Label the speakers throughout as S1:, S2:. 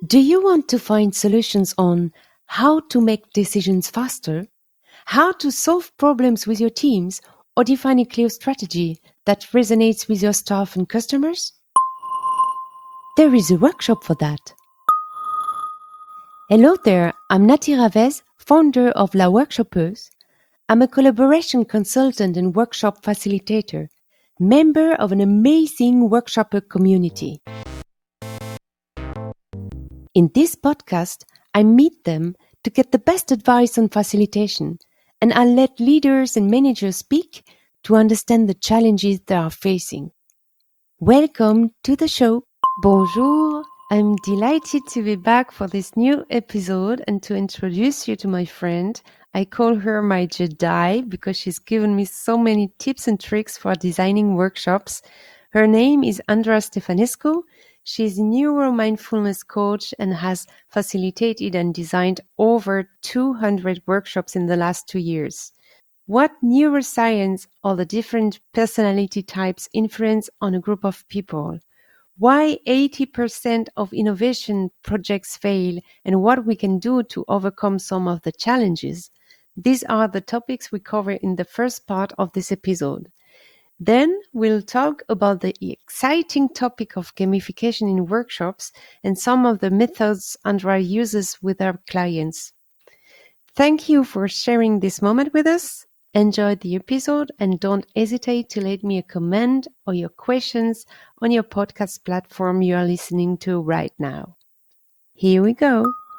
S1: Do you want to find solutions on how to make decisions faster, how to solve problems with your teams, or define a clear strategy that resonates with your staff and customers? There is a workshop for that. Hello there, I'm Nati Ravez, founder of La Workshopeuse. I'm a collaboration consultant and workshop facilitator, member of an amazing workshopper community. In this podcast, I meet them to get the best advice on facilitation, and I let leaders and managers speak to understand the challenges they are facing. Welcome to the show. Bonjour. I'm delighted to be back for this new episode and to introduce you to my friend. I call her my Jedi because she's given me so many tips and tricks for designing workshops. Her name is Andra Stefanescu. She's a neuromindfulness coach and has facilitated and designed over 200 workshops in the last 2 years. What neuroscience or the different personality types influence on a group of people? Why 80% of innovation projects fail and what we can do to overcome some of the challenges? These are the topics we cover in the first part of this episode. Then we'll talk about the exciting topic of gamification in workshops and some of the methods Andra uses with our clients. Thank you for sharing this moment with us. Enjoy the episode and don't hesitate to leave me a comment or your questions on your podcast platform you are listening to right now. Here we go.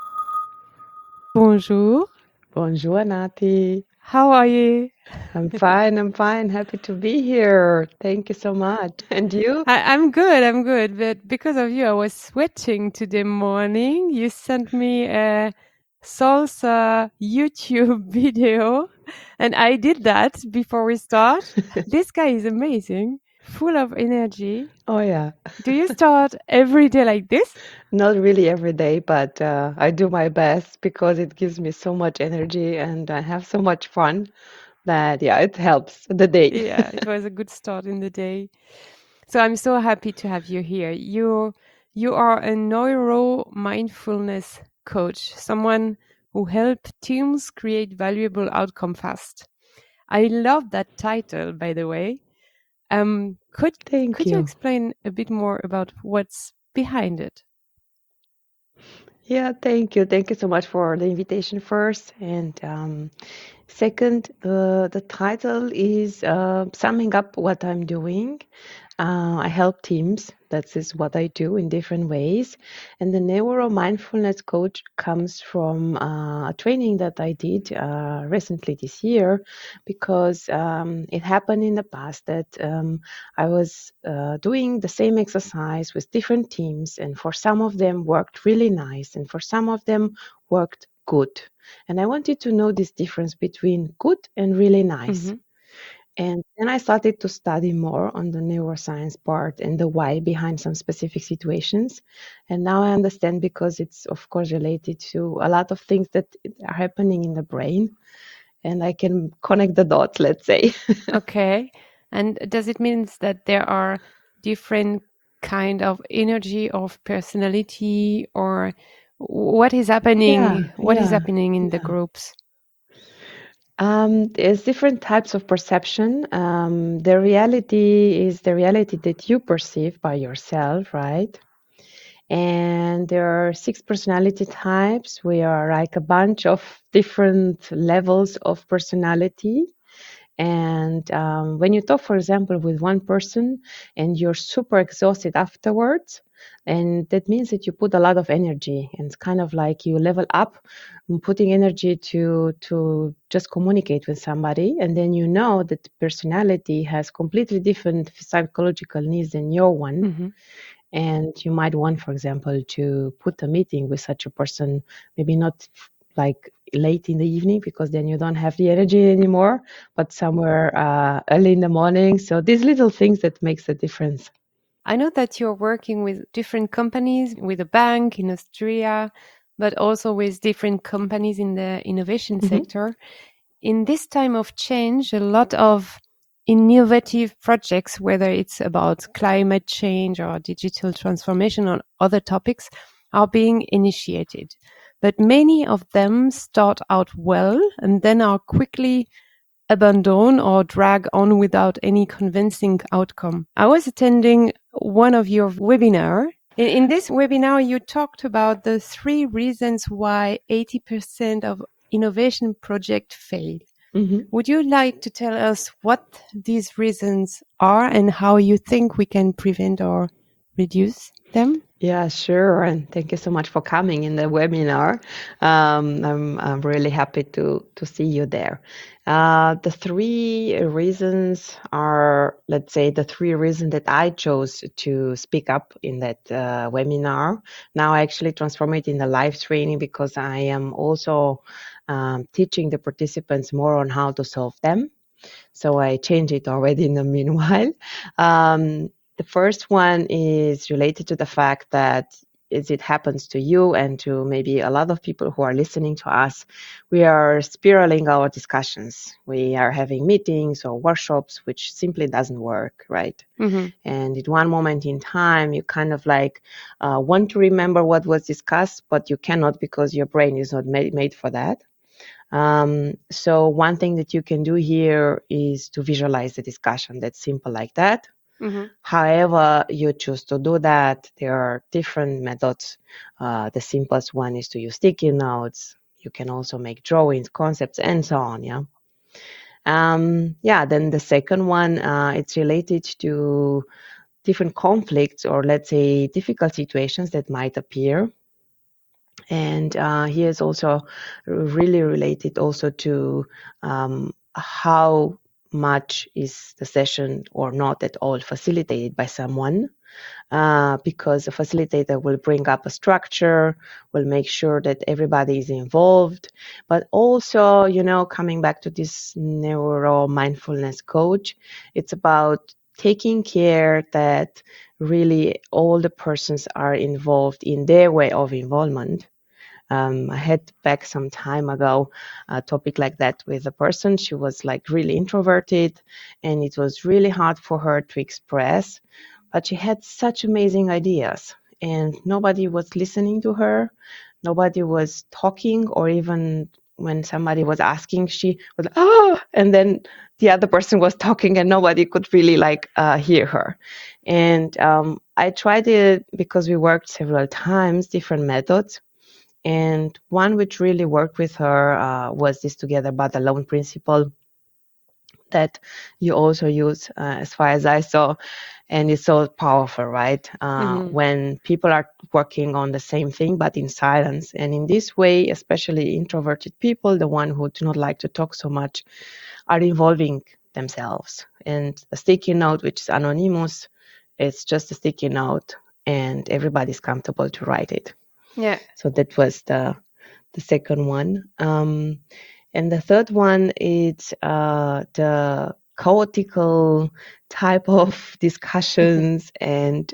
S1: Bonjour.
S2: Bonjour, Nati.
S1: How are you?
S2: I'm fine. Happy to be here. Thank you so much. And you?
S1: I'm good. But because of you, I was sweating today morning. You sent me a salsa YouTube video, and I did that before we start. This guy is amazing, full of energy.
S2: Oh, yeah.
S1: Do you start every day like this?
S2: Not really every day, but I do my best because it gives me so much energy and I have so much fun that, yeah, it helps the day.
S1: Yeah, it was a good start in the day. So I'm so happy to have you here. You are a neuro mindfulness coach, someone who helps teams create valuable outcome fast. I love that title, by the way.
S2: Thank
S1: Could you
S2: you.
S1: explain a bit more about what's behind it?
S2: Yeah, thank you. Thank you so much for the invitation first. And second, the title is summing up what I'm doing. I help teams. That is what I do in different ways. And the neuro mindfulness coach comes from a training that I did recently this year because it happened in the past that I was doing the same exercise with different teams, and for some of them worked really nice, and for some of them worked good. And I wanted to know this difference between good and really nice.
S1: Mm-hmm.
S2: And then I started to study more on the neuroscience part and the why behind some specific situations. And now I understand because it's, of course, related to a lot of things that are happening in the brain. And I can connect the dots, let's say.
S1: Okay. And does it mean that there are different kind of energy of personality, or what is happening? What is happening in the groups?
S2: There's different types of perception. The reality is the reality that you perceive by yourself, right? And there are 6 personality types. We are like a bunch of different levels of personality. And when you talk, for example, with one person and you're super exhausted afterwards, and that means that you put a lot of energy, and it's kind of like you level up, putting energy to just communicate with somebody, and then you know that the personality has completely different psychological needs than your one.
S1: Mm-hmm.
S2: And you might want, for example, to put a meeting with such a person, maybe not like late in the evening because then you don't have the energy anymore, but somewhere early in the morning. So these little things that makes a difference.
S1: I know that you're working with different companies, with a bank in Austria, but also with different companies in the innovation sector. In this time of change, a lot of innovative projects, whether it's about climate change or digital transformation or other topics, are being initiated, but many of them start out well and then are quickly abandoned or drag on without any convincing outcome. I was attending one of your webinar. In this webinar, you talked about the 3 reasons why 80% of innovation projects fail. Would you like to tell us what these reasons are and how you think we can prevent or reduce them?
S2: Yeah, sure. And thank you so much for coming in the webinar. I'm really happy to see you there. The 3 reasons are, let's say, the 3 reasons that I chose to speak up in that webinar. Now I actually transform it in a live training because I am also teaching the participants more on how to solve them. So I changed it already in the meanwhile. The first one is related to the fact that as it happens to you and to maybe a lot of people who are listening to us, we are spiraling our discussions. We are having meetings or workshops, which simply doesn't work, right?
S1: Mm-hmm.
S2: And at one moment in time, you kind of like want to remember what was discussed, but you cannot because your brain is not made for that. So one thing that you can do here is to visualize the discussion. That's simple like that.
S1: Mm-hmm.
S2: However you choose to do that, there are different methods. The simplest one is to use sticky notes. You can also make drawings, concepts, and so on. Then the second one, it's related to different conflicts or let's say difficult situations that might appear. And here is also really related also to how much is the session or not at all facilitated by someone, because a facilitator will bring up a structure, will make sure that everybody is involved, but also, coming back to this neuro mindfulness coach, it's about taking care that really all the persons are involved in their way of involvement. I had back some time ago a topic like that with a person. She was like really introverted and it was really hard for her to express, but she had such amazing ideas and nobody was listening to her. Nobody was talking, or even when somebody was asking, she was, oh, and then the other person was talking and nobody could really hear her. And I tried it because we worked several times, different methods. And one which really worked with her was this together but alone principle that you also use, as far as I saw, and it's so powerful, right? When people are working on the same thing but in silence. And in this way, especially introverted people, the one who do not like to talk so much, are involving themselves. And a sticky note, which is anonymous, it's just a sticky note and everybody's comfortable to write it.
S1: Yeah.
S2: So that was the second one. And the third one is the chaotical type of discussions and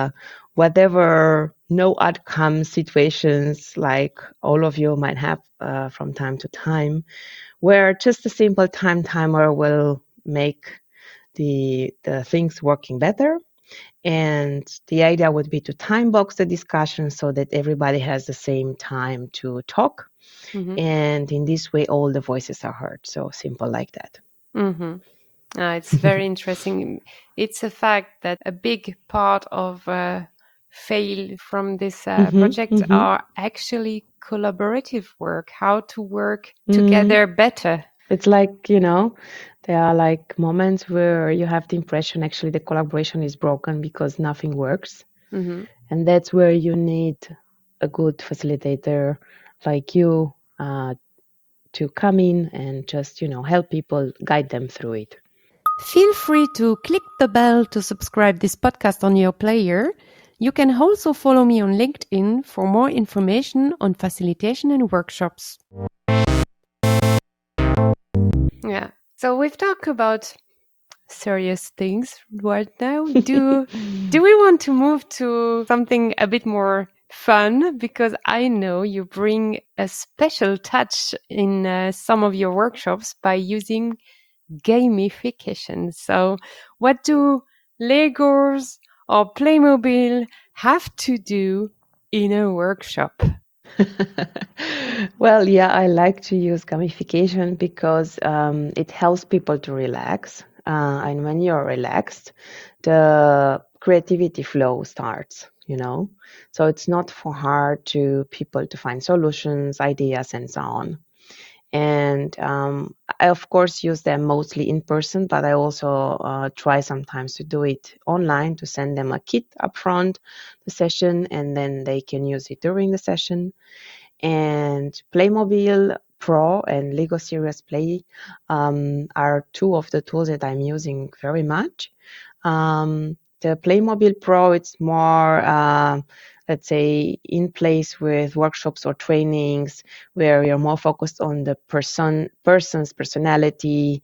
S2: whatever no outcome situations like all of you might have from time to time, where just a simple time timer will make the things working better. And the idea would be to time box the discussion so that everybody has the same time to talk.
S1: Mm-hmm.
S2: And in this way, all the voices are heard. So simple like that.
S1: Mm-hmm. It's very interesting. It's a fact that a big part of fail from this project are actually collaborative work, how to work together better.
S2: It's like, there are like moments where you have the impression actually the collaboration is broken because nothing works.
S1: Mm-hmm.
S2: And that's where you need a good facilitator like you to come in and just, help people, guide them through it.
S1: Feel free to click the bell to subscribe this podcast on your player. You can also follow me on LinkedIn for more information on facilitation and workshops. Yeah. So we've talked about serious things right now. Do we want to move to something a bit more fun? Because I know you bring a special touch in some of your workshops by using gamification. So what do Legos or Playmobil have to do in a workshop?
S2: Well, yeah, I like to use gamification because it helps people to relax. And when you're relaxed, the creativity flow starts, you know? So it's not for hard to people to find solutions, ideas, and so on. And I, of course, use them mostly in person, but I also try sometimes to do it online to send them a kit upfront the session, and then they can use it during the session. And Playmobil Pro and Lego Serious Play are two of the tools that I'm using very much. The Playmobil Pro, it's more, let's say, in place with workshops or trainings where you're more focused on the person's personality,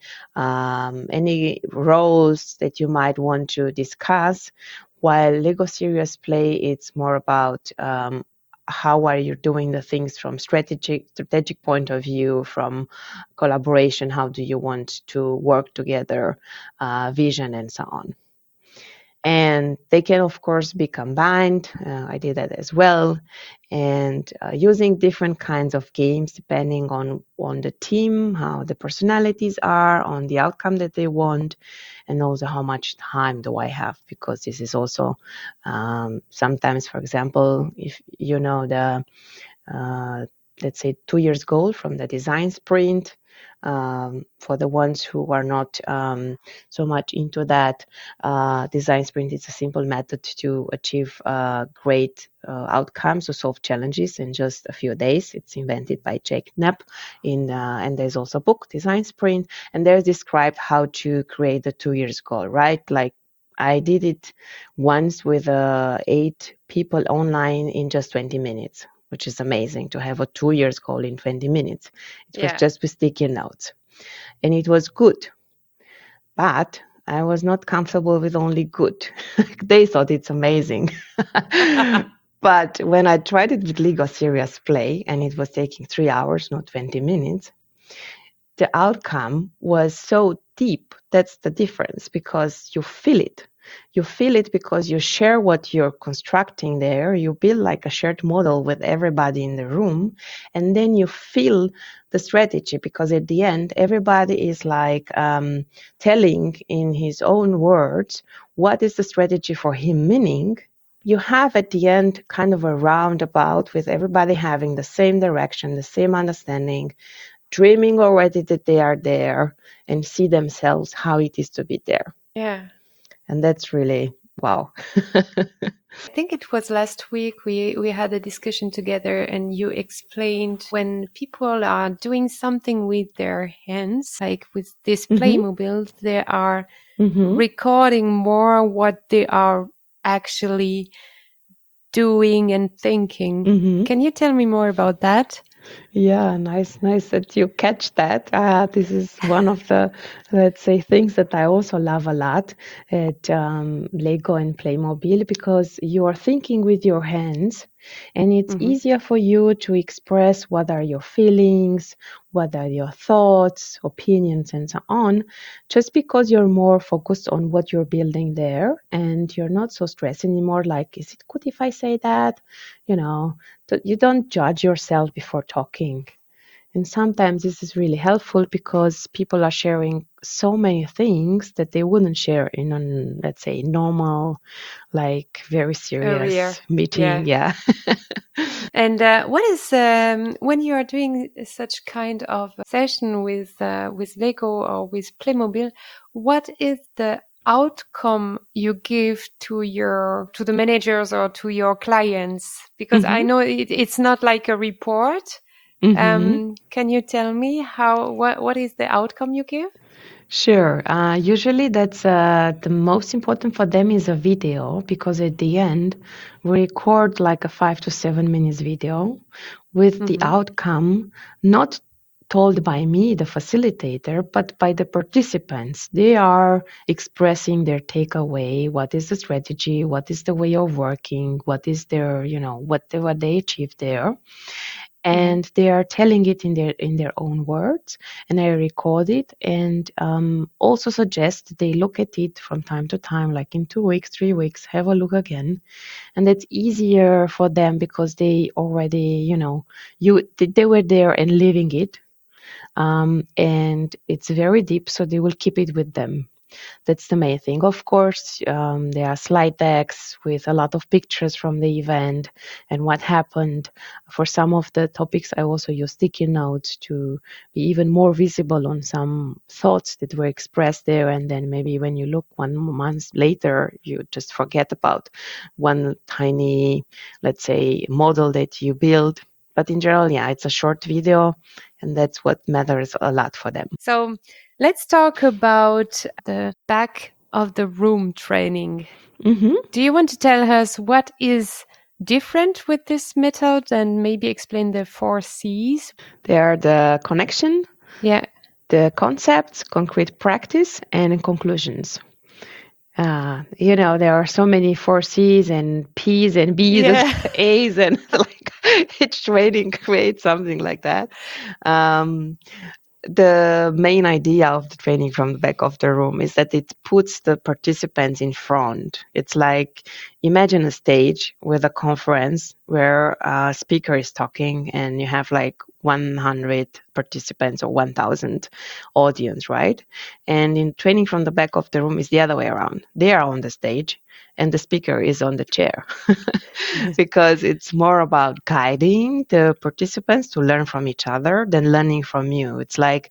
S2: any roles that you might want to discuss. While Lego Serious Play, it's more about how are you doing the things from strategic point of view, from collaboration, how do you want to work together, vision, and so on. And they can, of course, be combined. I did that as well. And using different kinds of games depending on the team, how the personalities are, on the outcome that they want, and also how much time do I have, because this is also sometimes, for example, if you know the let's say 2 years goal from the design sprint. For the ones who are not so much into that, design sprint is a simple method to achieve great outcomes, to solve challenges in just a few days. It's invented by Jake Knapp, and there's also a book, Design Sprint, and there's described how to create the 2 years goal, right? Like I did it once with 8 people online in just 20 minutes, which is amazing to have a 2 years goal in 20 minutes. It was just with sticky notes. And it was good. But I was not comfortable with only good. They thought it's amazing. But when I tried it with Lego Serious Play, and it was taking 3 hours, not 20 minutes, the outcome was so deep. That's the difference, because you feel it. You feel it because you share what you're constructing there. You build like a shared model with everybody in the room. And then you feel the strategy, because at the end, everybody is like telling in his own words what is the strategy for him, meaning you have at the end kind of a roundabout with everybody having the same direction, the same understanding, dreaming already that they are there and see themselves how it is to be there.
S1: Yeah.
S2: And that's really wow.
S1: I think it was last week we had a discussion together, and you explained when people are doing something with their hands, like with this Playmobil, they are recording more what they are actually doing and thinking. Can you tell me more about that?
S2: Yeah, nice that you catch that. This is one of the, let's say, things that I also love a lot at Lego and Playmobil, because you are thinking with your hands, and it's easier for you to express what are your feelings, what are your thoughts, opinions, and so on, just because you're more focused on what you're building there, and you're not so stressed anymore. Like, is it good if I say that? You know, you don't judge yourself before talking. And sometimes this is really helpful because people are sharing so many things that they wouldn't share in a, let's say, normal, like very serious meeting. Yeah.
S1: And what is when you are doing such kind of session with Lego or with Playmobil? What is the outcome you give to the managers or to your clients? Because I know it's not like a report. Can you tell me what is the outcome you give?
S2: Sure. Usually that's the most important for them is a video, because at the end we record like a 5 to 7 minutes video with the outcome not told by me, the facilitator, but by the participants. They are expressing their takeaway. What is the strategy? What is the way of working? What is their, what they achieved there? and they are telling it in their own words, and I record it, and also suggest they look at it from time to time, like in 2 weeks, 3 weeks, have a look again. And that's easier for them because they already, they were there and living it, and it's very deep, so they will keep it with them. That's the main thing. Of course, there are slide decks with a lot of pictures from the event and what happened. For some of the topics, I also use sticky notes to be even more visible on some thoughts that were expressed there. And then maybe when you look 1 month later, you just forget about one tiny, let's say, model that you build. But in general, yeah, it's a short video, and that's what matters a lot for them.
S1: So let's talk about the back of the room training.
S2: Mm-hmm.
S1: Do you want to tell us what is different with this method and maybe explain the 4 C's?
S2: They are the connection,
S1: Yeah.
S2: the concepts, concrete practice, and conclusions. There are so many 4 C's and P's and B's and A's, and like each training creates something like that. The main idea of the training from the back of the room is that it puts the participants in front. It's like, imagine a stage with a conference where a speaker is talking and you have like 100 participants or 1,000 audience, right? And in training from the back of the room is the other way around. They are on the stage and the speaker is on the chair because it's more about guiding the participants to learn from each other than learning from you. It's like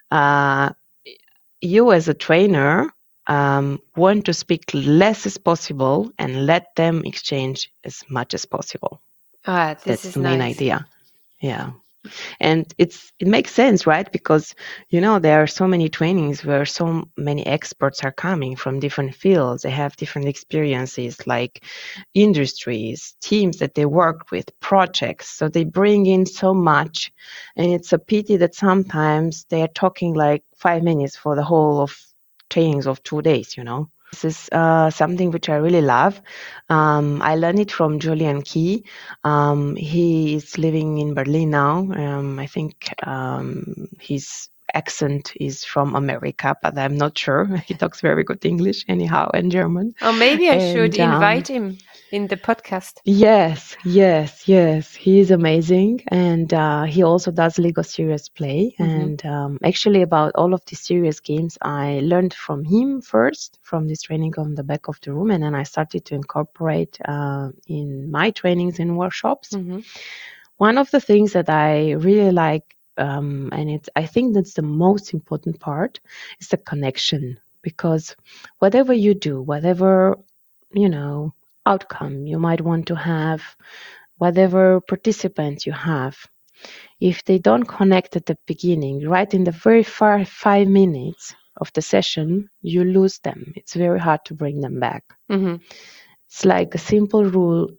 S2: you as a trainer want to speak less as possible and let them exchange as much as possible. That's the main idea. Yeah. And it makes sense, right? Because, there are so many trainings where so many experts are coming from different fields. They have different experiences, like industries, teams that they work with, projects. So they bring in so much. And it's a pity that sometimes they are talking like 5 minutes for the whole of trainings of 2 days, This is something which I really love. I learned it from Julian Key. He is living in Berlin now. I think his accent is from America, but I'm not sure. He talks very good English anyhow, and German.
S1: Or maybe I should invite him in the podcast.
S2: Yes. He is amazing. And he also does Lego Serious Play. And actually about all of these serious games, I learned from him first, from this training on the back of the room. And then I started to incorporate in my trainings and workshops. One of the things that I really like, and I think that's the most important part, is the connection. Because whatever you do, whatever, outcome you might want to have, whatever participants you have, if they don't connect at the beginning, right in the very 5 minutes of the session, you lose them. It's very hard to bring them back. It's like a simple rule,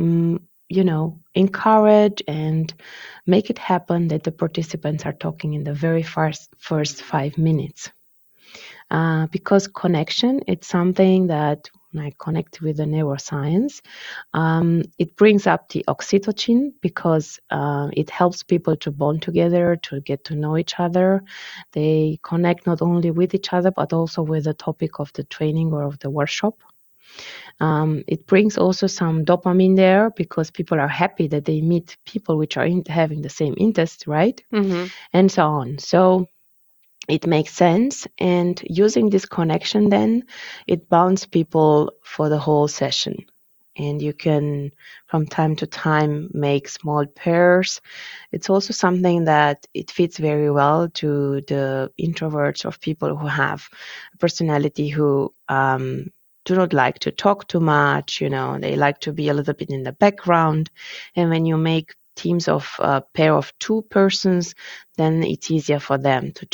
S2: encourage and make it happen that the participants are talking in the very first 5 minutes. Because connection, it's something that when I connect with the neuroscience, it brings up the oxytocin because it helps people to bond together, to get to know each other. They connect not only with each other, but also with the topic of the training or of the workshop. It brings also some dopamine there because people are happy that they meet people which are having the same interest, right? And so on. So it makes sense. And using this connection, then it bounds people for the whole session. And you can, from time to time, make small pairs. It's also something that it fits very well to the introverts or people who have a personality who do not like to talk too much. They like to be a little bit in the background. And when you make teams of a pair of 2 persons, then it's easier for them to just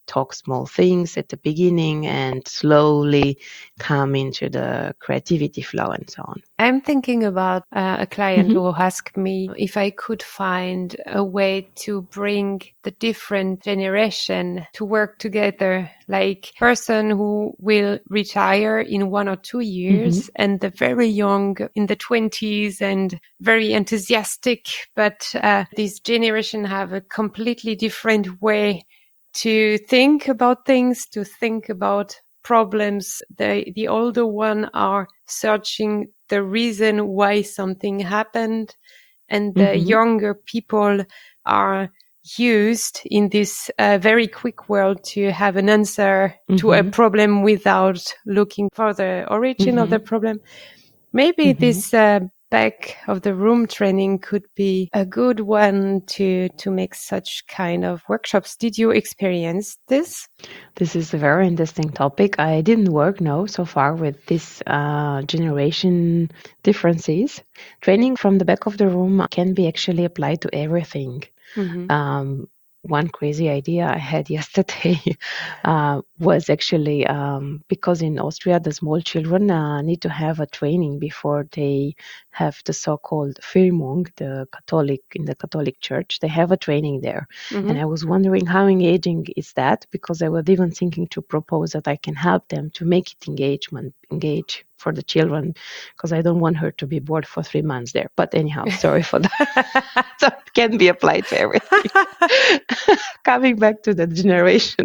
S2: talk small things at the beginning and slowly come into the creativity flow and so on.
S1: I'm thinking about a client
S2: Mhm.
S1: who asked me if I could find a way to bring the different generation to work together, like person who will retire in 1 or 2 years and the very young in the 20s and very enthusiastic, but this generation have a completely different way to think about things, to think about problems. The older one are searching the reason why something happened, and the younger people are used in this very quick world to have an answer to a problem without looking for the origin of the problem. Maybe this back of the room training could be a good one to make such kind of workshops. Did you experience this?
S2: This is a very interesting topic. I didn't work so far with this generation differences. Training from the back of the room can be actually applied to everything. One crazy idea I had yesterday was actually because in Austria the small children need to have a training before they have the so-called Firmung, in the Catholic Church. They have a training there, and I was wondering how engaging is that, because I was even thinking to propose that I can help them to make it engage for the children, because I don't want her to be bored for 3 months there. But anyhow, sorry for that. So it can be applied to everything. Coming back to the generation,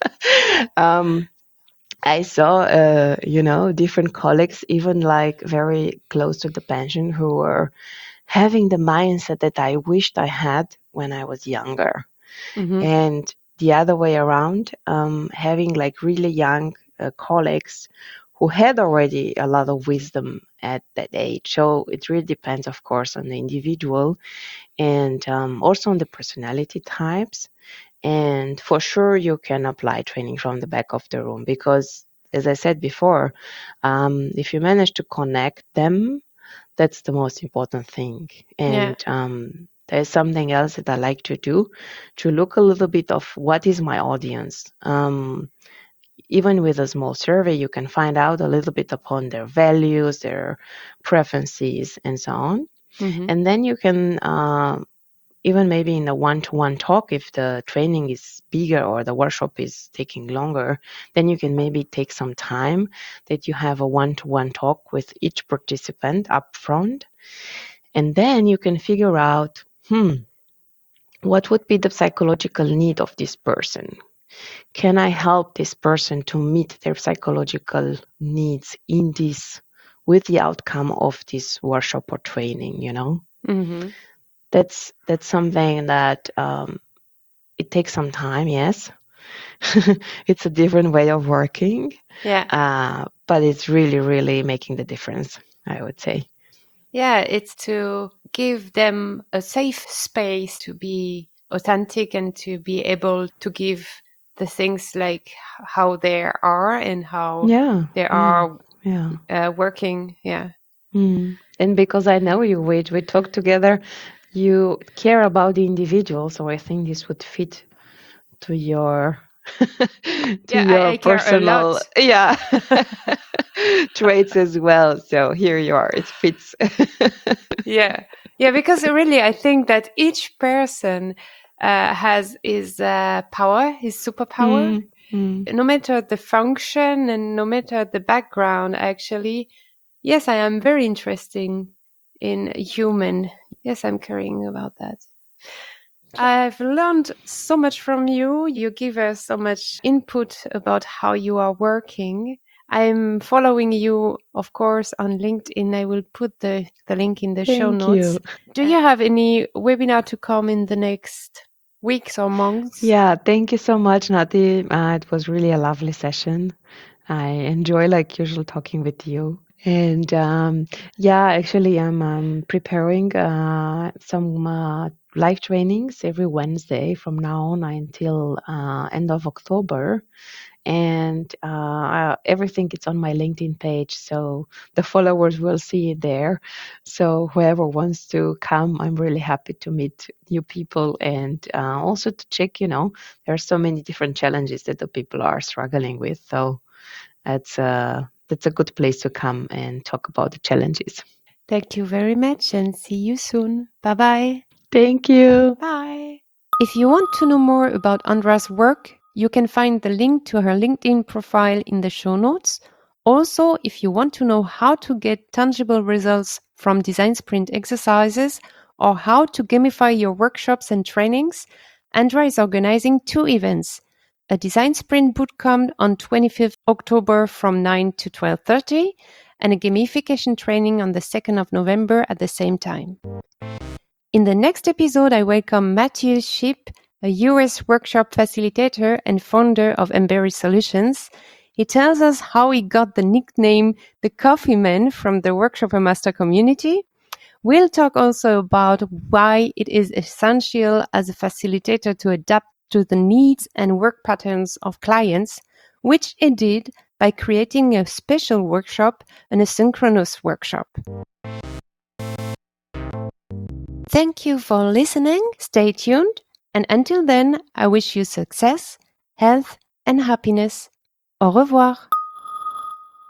S2: I saw, different colleagues, even like very close to the pension, who were having the mindset that I wished I had when I was younger. And the other way around, having like really young colleagues who had already a lot of wisdom at that age. So it really depends, of course, on the individual and also on the personality types. And for sure, you can apply training from the back of the room because, as I said before, if you manage to connect them, that's the most important thing. And there's something else that I like to do, to look a little bit of what is my audience. Even with a small survey, you can find out a little bit upon their values, their preferences, and so on. And then you can even maybe in a one-to-one talk, if the training is bigger or the workshop is taking longer, then you can maybe take some time that you have a one-to-one talk with each participant up front. And then you can figure out, what would be the psychological need of this person? Can I help this person to meet their psychological needs in this, with the outcome of this workshop or training, That's something that it takes some time, yes. It's a different way of working. But it's really, really making the difference, I would say.
S1: Yeah, it's to give them a safe space to be authentic and to be able to give the things like how they are and how they are working. Yeah.
S2: And because I know you, we talk together, you care about the individual, so I think this would fit to your
S1: I care a
S2: personal
S1: lot.
S2: traits as well. So here you are, it fits.
S1: Yeah, because really I think that each person has his power, his superpower. No matter the function and no matter the background, actually, yes, I am very interested in human. Yes, I'm caring about that. I've learned so much from you. You give us so much input about how you are working. I'm following you, of course, on LinkedIn. I will put the link in the show notes.
S2: You.
S1: Do you have any webinar to come in the next weeks or months?
S2: Yeah, thank you so much, Nati. It was really a lovely session. I enjoy, like usual, talking with you. And actually, I'm preparing some live trainings every Wednesday from now on until end of October. and everything is on my LinkedIn page, so the followers will see it there. So whoever wants to come, I'm really happy to meet new people, and also to check, there are so many different challenges that the people are struggling with. So that's a good place to come and talk about the challenges.
S1: Thank you very much and see you soon. Bye-bye.
S2: Thank you.
S1: Bye. If you want to know more about Andra's work, you can find the link to her LinkedIn profile in the show notes. Also, if you want to know how to get tangible results from design sprint exercises or how to gamify your workshops and trainings, Andra is organizing 2 events: a design sprint bootcamp on 25th October from 9 to 12:30 and a gamification training on the 2nd of November at the same time. In the next episode, I welcome Matthew Shipp, a US workshop facilitator and founder of Emberry Solutions. He tells us how he got the nickname the Coffee Man from the Workshopper Master community. We'll talk also about why it is essential as a facilitator to adapt to the needs and work patterns of clients, which he did by creating a special workshop, an asynchronous workshop. Thank you for listening. Stay tuned. And until then, I wish you success, health, and happiness. Au revoir.